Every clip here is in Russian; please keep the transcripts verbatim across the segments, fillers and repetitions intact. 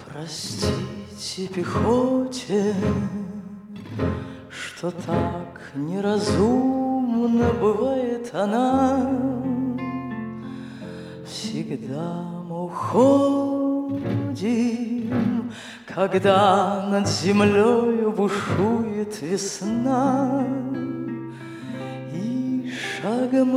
Простите пехоте, что так неразумно бывает она. Всегда мы уходим, когда над землею бушует весна, и шагом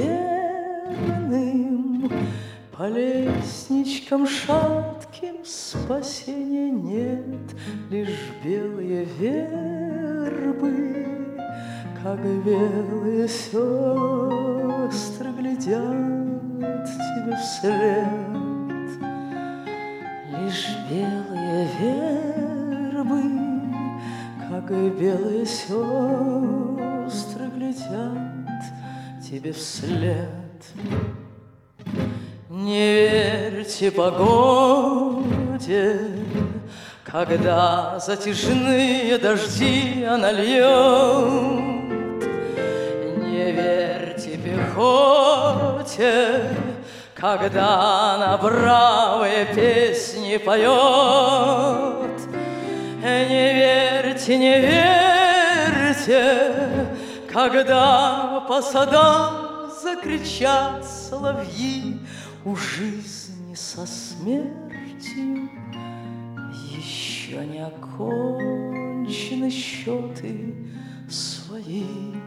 неверным по лестничкам шатким спасения нет, лишь белые вербы, как белые сестры, глядят тебе вслед. Лишь белые вербы, как белые сестры, глядят тебе вслед. Не верьте погоде, когда затяжные дожди она льет. Не верьте пехоте, когда она бравые песни поет. Не верьте, не верьте, когда по садам закричат соловьи. У жизни со смертью еще не окончены счеты свои.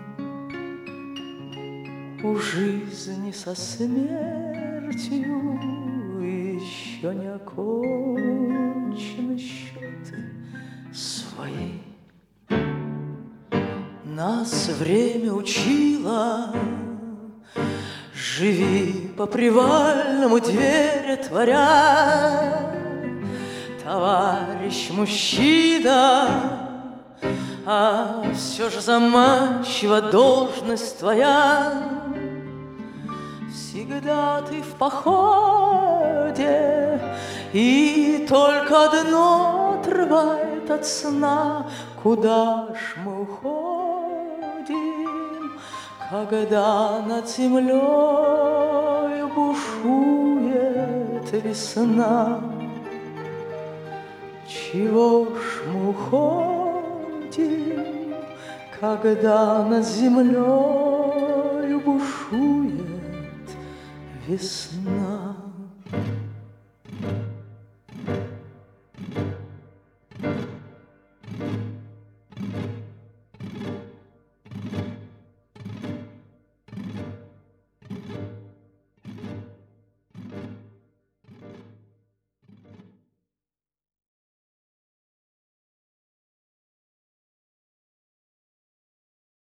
У жизни со смертью еще не окончены счеты свои. Нас время учило: живи по привальному, дверь отворя. Товарищ мужчина, а все же заманчива должность твоя. Всегда ты в походе, и только одно отрывает от сна: куда ж мы уходим, когда над землей бушует весна? Чего ж мы уходим, когда над землей бушует весна?